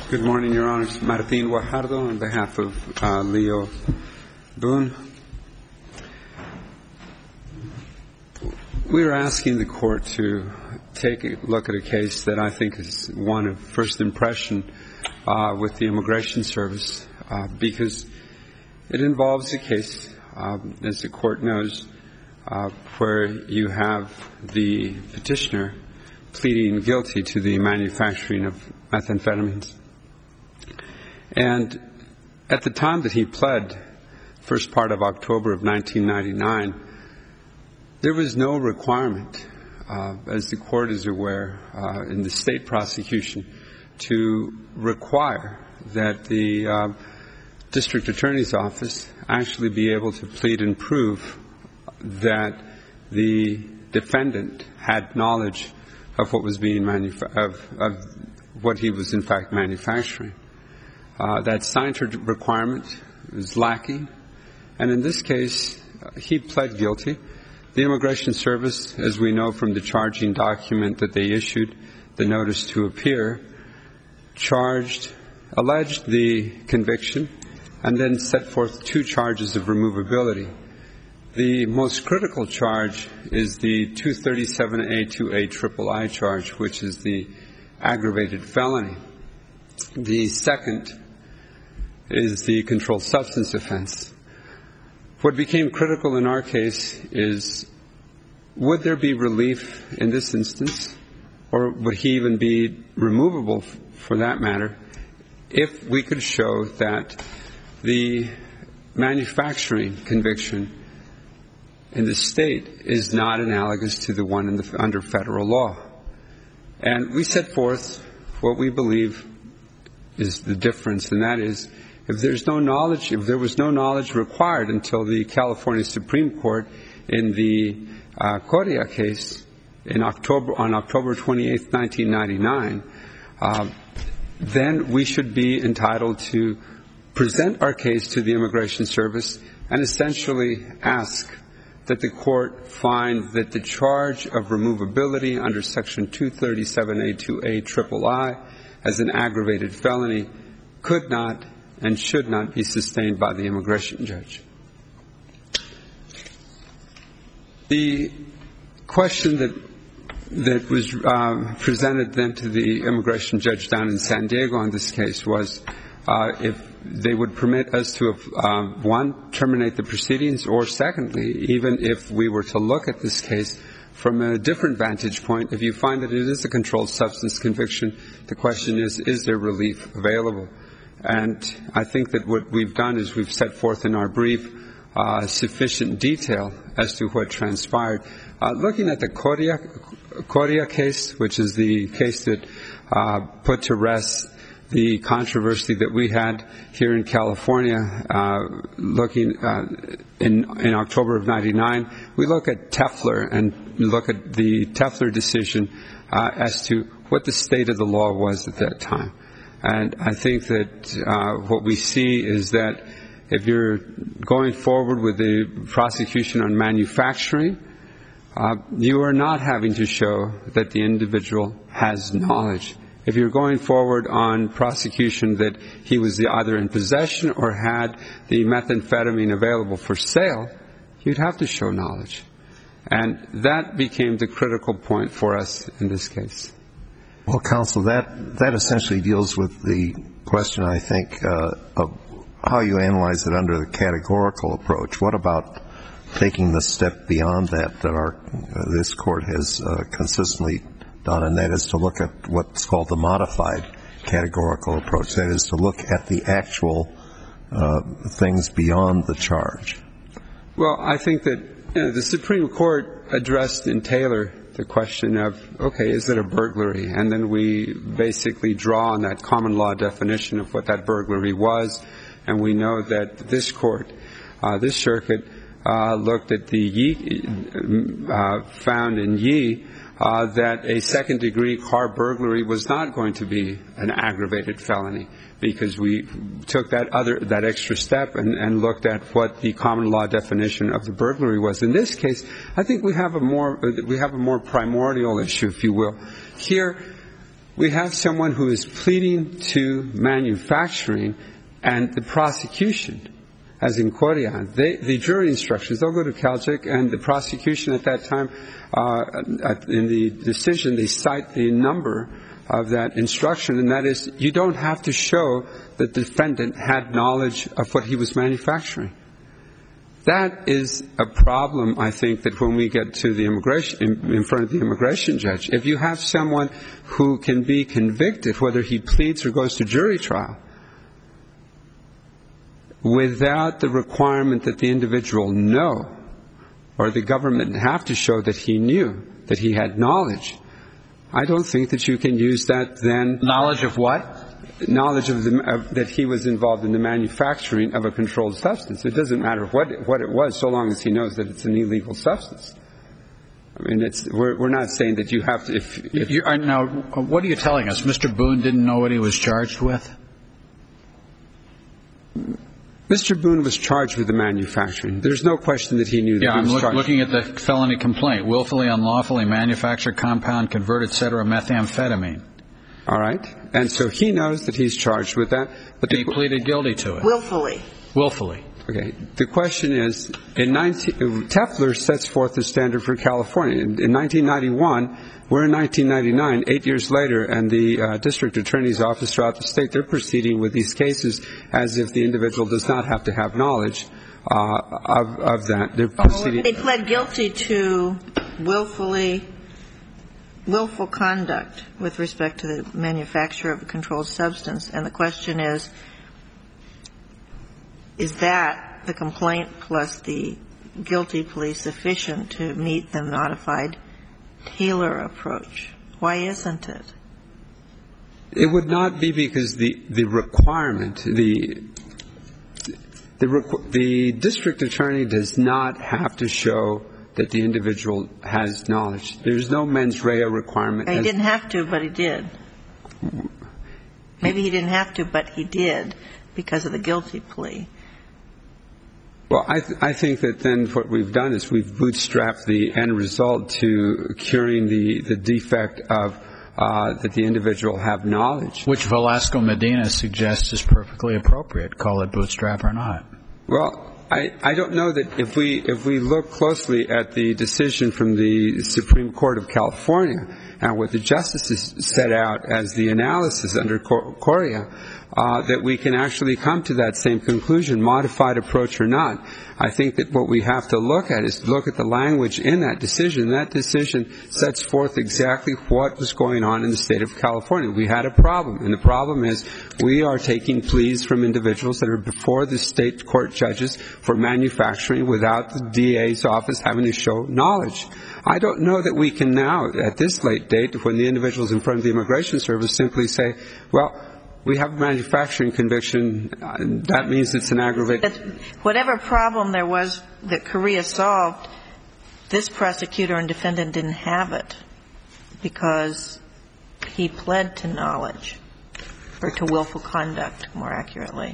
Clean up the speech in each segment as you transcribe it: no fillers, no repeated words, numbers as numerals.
Good morning, Your Honors. Martin Guajardo on behalf of Leo Boone. We are asking the court to take a look at a case that I think is one of first impression with the Immigration Service because it involves a case, as the court knows, where you have the petitioner pleading guilty to the manufacturing of methamphetamines. And at the time that he pled, first part of October of 1999, there was no requirement, as the court is aware, in the state prosecution to require that the district attorney's office actually be able to plead and prove that the defendant had knowledge of what was being of what he was in fact manufacturing. That scienter requirement is lacking, and in this case, he pled guilty. The Immigration Service, as we know from the charging document that they issued, the notice to appear, alleged the conviction, and then set forth two charges of removability. The most critical charge is the 237A2A III charge, which is the aggravated felony. The second is the controlled substance offense. What became critical in our case is, would there be relief in this instance, or would he even be removable for that matter, if we could show that the manufacturing conviction in the state is not analogous to the one under federal law. And we set forth what we believe is the difference, and that is, if there was no knowledge required until the California Supreme Court in the Coria case on October 28, 1999, then we should be entitled to present our case to the Immigration Service and essentially ask that the court find that the charge of removability under Section 237A2A III as an aggravated felony could not and should not be sustained by the immigration judge. The question that was presented then to the immigration judge down in San Diego on this case was if they would permit us to, one, terminate the proceedings, or secondly, even if we were to look at this case from a different vantage point, if you find that it is a controlled substance conviction, the question is there relief available? And I think that what we've done is we've set forth in our brief sufficient detail as to what transpired. Looking at the Coria case, which is the case that put to rest the controversy that we had here in California, looking in October of 99, we look at Tefler and look at the Tefler decision as to what the state of the law was at that time. And I think that what we see is that if you're going forward with the prosecution on manufacturing, you are not having to show that the individual has knowledge. If you're going forward on prosecution that he was either in possession or had the methamphetamine available for sale, you'd have to show knowledge. And that became the critical point for us in this case. Well, counsel, that essentially deals with the question, I think, of how you analyze it under the categorical approach. What about taking the step beyond that this court has consistently done, and that is to look at what's called the modified categorical approach, that is to look at the actual things beyond the charge? Well, I think that the Supreme Court addressed in Taylor the question of, okay, is it a burglary? And then we basically draw on that common law definition of what that burglary was, and we know that this court, this circuit, looked at the Yee, found in Yee that a second-degree car burglary was not going to be an aggravated felony, because we took that extra step and looked at what the common law definition of the burglary was. In this case, I think we have a more primordial issue, if you will. Here, We have someone who is pleading to manufacturing, and the prosecution, as in Coria, the jury instructions, they'll go to Calgic, and the prosecution at that time, in the decision, they cite the number of that instruction, and that is, you don't have to show that the defendant had knowledge of what he was manufacturing. That is a problem, I think, that when we get to the immigration, in front of the immigration judge, if you have someone who can be convicted, whether he pleads or goes to jury trial, without the requirement that the individual know, or the government have to show that he knew, that he had knowledge, I don't think that you can use that then. Knowledge of what? Knowledge of that he was involved in the manufacturing of a controlled substance. It doesn't matter what it was, so long as he knows that it's an illegal substance. I mean, we're not saying that you have to. If you are, now, what are you telling us? Mr. Boone didn't know what he was charged with? Mr. Boone was charged with the manufacturing. There's no question that he knew that he was charged. I'm looking at the felony complaint. Willfully, unlawfully manufacture, compound, convert, etc., methamphetamine. All right. And so he knows that he's charged with that. But he pleaded guilty to it. Willfully. Willfully. Okay. The question is, Tefler sets forth the standard for California. In 1991, we're in 1999, 8 years later, and the district attorney's office throughout the state, they're proceeding with these cases as if the individual does not have to have knowledge of that. They're proceeding. They pled guilty to willful conduct with respect to the manufacture of a controlled substance. And the question is that the complaint plus the guilty plea sufficient to meet the modified Taylor approach? Why isn't it? It would not be, because the requirement, the district attorney does not have to show that the individual has knowledge. There's no mens rea requirement. He didn't have to, but he did. Maybe he didn't have to, but he did because of the guilty plea. Well, I think that then what we've done is we've bootstrapped the end result to curing the defect of that the individual have knowledge. Which Velasco Medina suggests is perfectly appropriate, call it bootstrap or not. Well, I don't know that if we look closely at the decision from the Supreme Court of California and what the justices set out as the analysis under Coria, that we can actually come to that same conclusion, modified approach or not. I think that what we have to look at is look at the language in that decision. That decision sets forth exactly what was going on in the state of California. We had a problem, and the problem is we are taking pleas from individuals that are before the state court judges for manufacturing without the DA's office having to show knowledge. I don't know that we can now, at this late date, when the individual's in front of the Immigration Service, simply say, well, we have a manufacturing conviction. That means it's an aggravated. Whatever problem there was that Correa solved, this prosecutor and defendant didn't have it because he pled to knowledge, or to willful conduct, more accurately.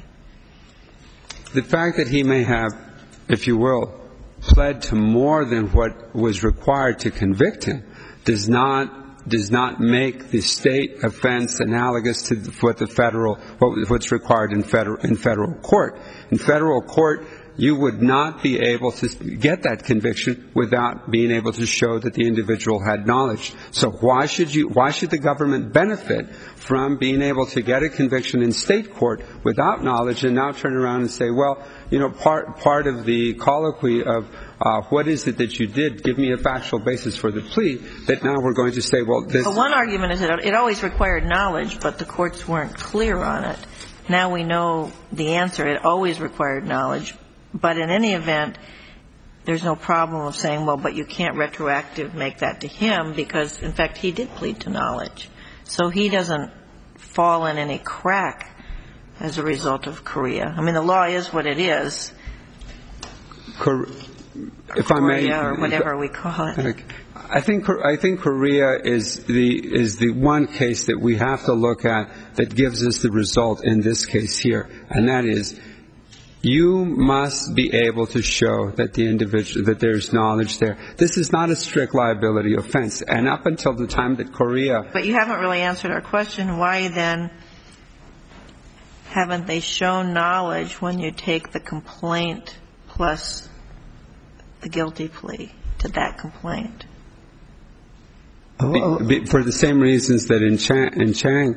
The fact that he may have, if you will, pled to more than what was required to convict him does not make the state offense analogous to what what's required in federal court. In federal court, you would not be able to get that conviction without being able to show that the individual had knowledge. So why should the government benefit from being able to get a conviction in state court without knowledge and now turn around and say, well, you know, part of the colloquy of what is it that you did, give me a factual basis for the plea, that now we're going to say, well, this. Well, one argument is that it always required knowledge, but the courts weren't clear on it. Now we know the answer. It always required knowledge. But in any event, there's no problem of saying, well, but you can't retroactive make that to him because, in fact, he did plead to knowledge. So he doesn't fall in any crack as a result of Correa. I mean, the law is what it is. If I may, Correa or whatever we call it. I think Correa is the one case that we have to look at that gives us the result in this case here, and that is You must be able to show that the individual, that there's knowledge there. This is not a strict liability offense. And up until the time that Korea... But you haven't really answered our question. Why then haven't they shown knowledge when you take the complaint plus the guilty plea to that complaint? For the same reasons that in Chang,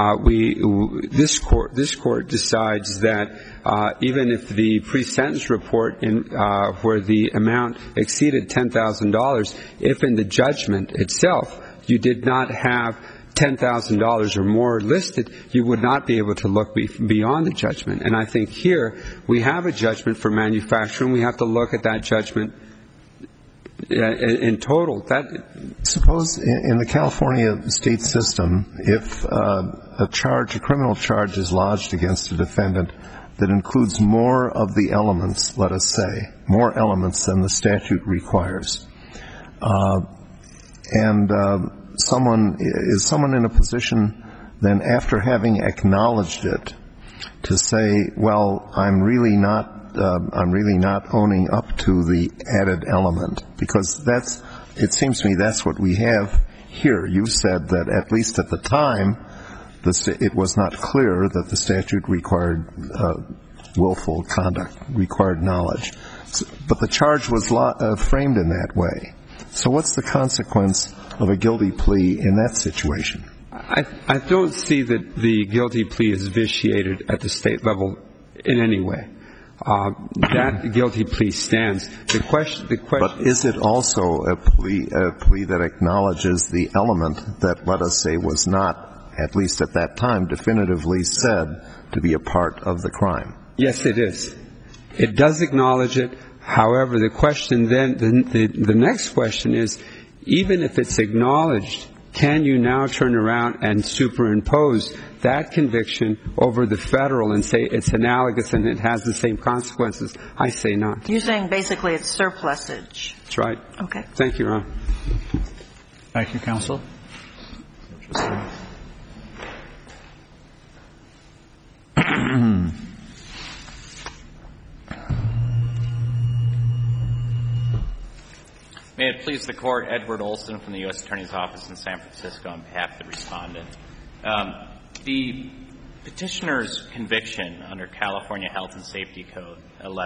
this court decides that even if the pre-sentence report where the amount exceeded $10,000, if in the judgment itself you did not have $10,000 or more listed, you would not be able to look beyond the judgment. And I think here we have a judgment for manufacturing. We have to look at that judgment in total. Suppose in the California state system, if a criminal charge is lodged against a defendant that includes more of the elements, let us say, more elements than the statute requires, and someone in a position then, after having acknowledged it, to say, well, I'm really not owning up to the added element, because it seems to me that's what we have here. You said that at least at the time, it was not clear that the statute required willful conduct, required knowledge. But the charge was framed in that way. So what's the consequence of a guilty plea in that situation? I don't see that the guilty plea is vitiated at the state level in any way. That guilty plea stands. The question. But is it also a plea that acknowledges the element that, let us say, was not, at least at that time, definitively said to be a part of the crime? Yes, it is. It does acknowledge it. However, the question then, the next question is, even if it's acknowledged, can you now turn around and superimpose that conviction over the federal and say it's analogous and it has the same consequences? I say not. You're saying basically it's surplusage. That's right. Okay. Thank you, Ron. Thank you, counsel. May it please the Court, Edward Olson from the U.S. Attorney's Office in San Francisco on behalf of the respondent. The petitioner's conviction under California Health and Safety Code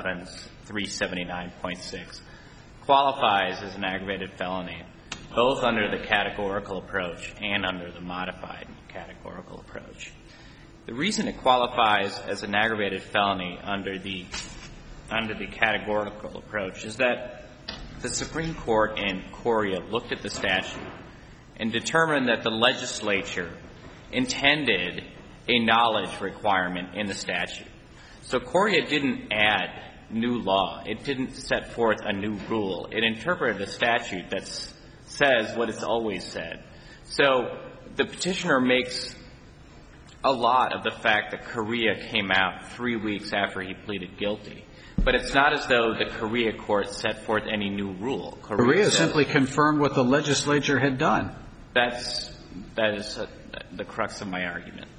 11379.6 qualifies as an aggravated felony, both under the categorical approach and under the modified categorical approach. The reason it qualifies as an aggravated felony under the categorical approach is that the Supreme Court in Korea looked at the statute and determined that the legislature intended a knowledge requirement in the statute. So Korea didn't add new law. It didn't set forth a new rule. It interpreted a statute that says what it's always said. So the petitioner makes a lot of the fact that Korea came out 3 weeks after he pleaded guilty. But it's not as though the Korea court set forth any new rule. Korea simply confirmed what the legislature had done. That is the crux of my argument.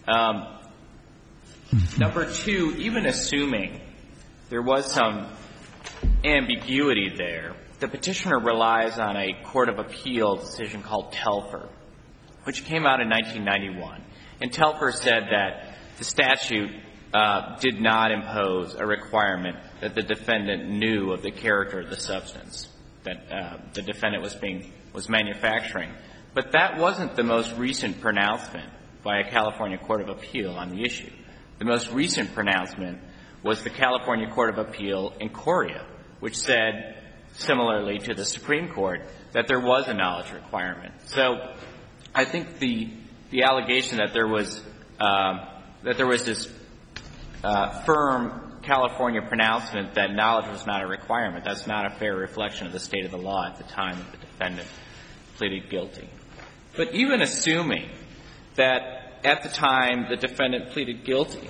Number two, even assuming there was some ambiguity there, the petitioner relies on a court of appeal decision called Telfer, which came out in 1991. And Telfer said that the statute did not impose a requirement that the defendant knew of the character of the substance that the defendant was manufacturing. But that wasn't the most recent pronouncement by a California court of appeal on the issue. The most recent pronouncement was the California Court of Appeal in Korea, which said, similarly to the Supreme Court, that there was a knowledge requirement. So I think the allegation that there was this firm California pronouncement that knowledge was not a requirement, that's not a fair reflection of the state of the law at the time that the defendant pleaded guilty. But even assuming that at the time the defendant pleaded guilty,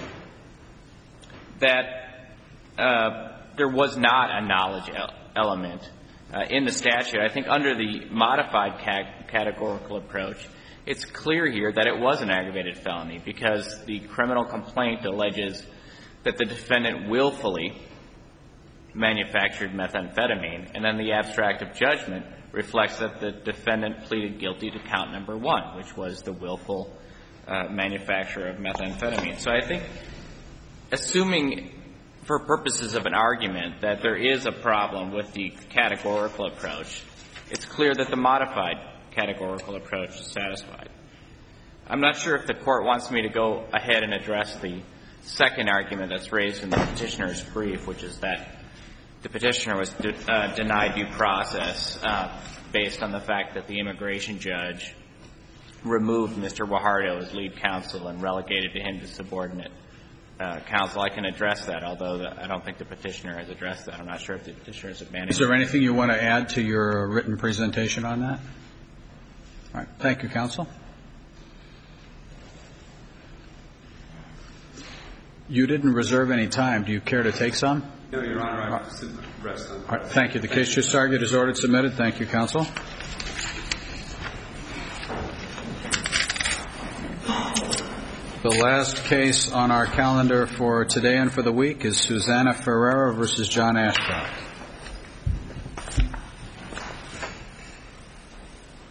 that there was not a knowledge element in the statute, I think under the modified categorical approach, it's clear here that it was an aggravated felony because the criminal complaint alleges that the defendant willfully manufactured methamphetamine, and then the abstract of judgment reflects that the defendant pleaded guilty to count number 1, which was the willful manufacture of methamphetamine. So I think, assuming for purposes of an argument that there is a problem with the categorical approach, it's clear that the modified categorical approach is satisfied. I'm not sure if the Court wants me to go ahead and address the second argument that's raised in the petitioner's brief, which is that the petitioner was denied due process based on the fact that the immigration judge removed Mr. Guajardo as lead counsel and relegated to him to subordinate counsel. I can address that, although I don't think the petitioner has addressed that. I'm not sure if the petitioner has abandoned it. Is there anything you want to add to your written presentation on that? All right. Thank you, counsel. You didn't reserve any time. Do you care to take some? No, Your Honor. I will rest on. All right. Thank you. The case just argued is ordered submitted. Thank you, counsel. The last case on our calendar for today and for the week is Susana Ferreira versus John Ashcroft.